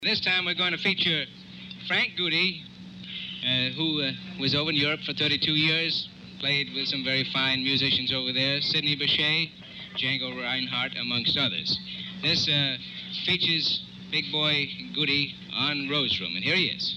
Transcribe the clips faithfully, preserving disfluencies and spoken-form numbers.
This time we're going to feature Frank Goody, uh, who uh, was over in Europe for thirty-two years, played with some very fine musicians over there, Sidney Bechet, Django Reinhardt, amongst others. This uh, features Big Boy Goody on Rose Room, and here he is.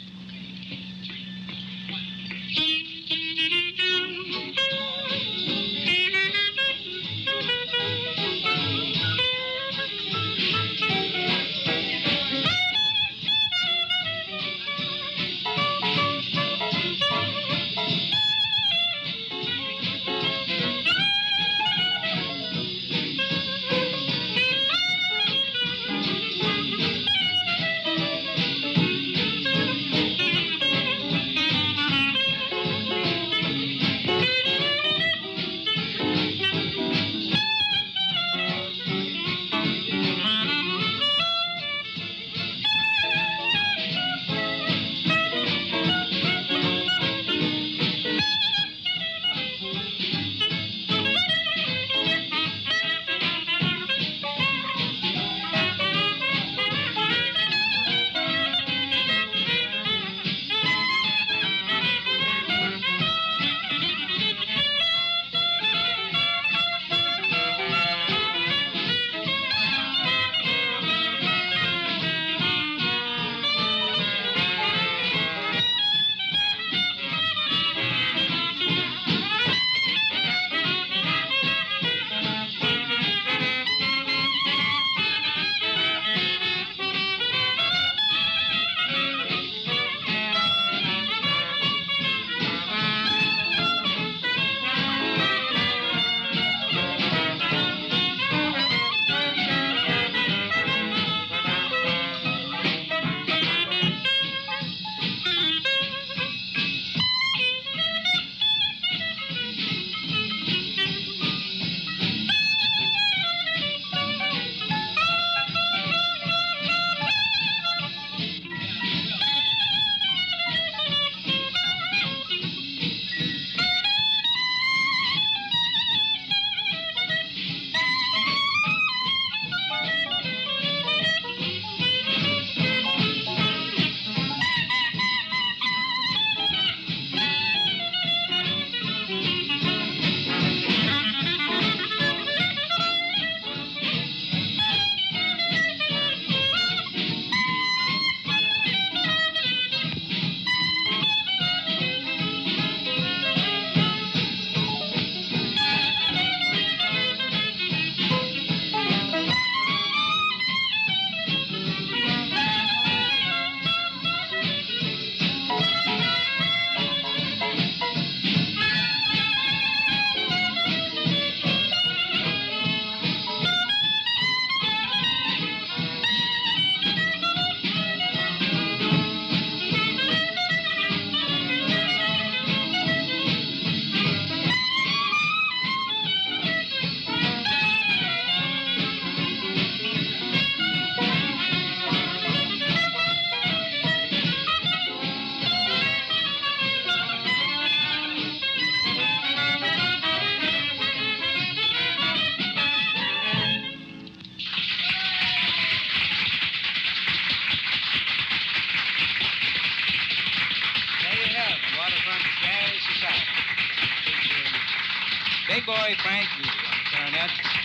Big Boy Frank Goody on the clarinet.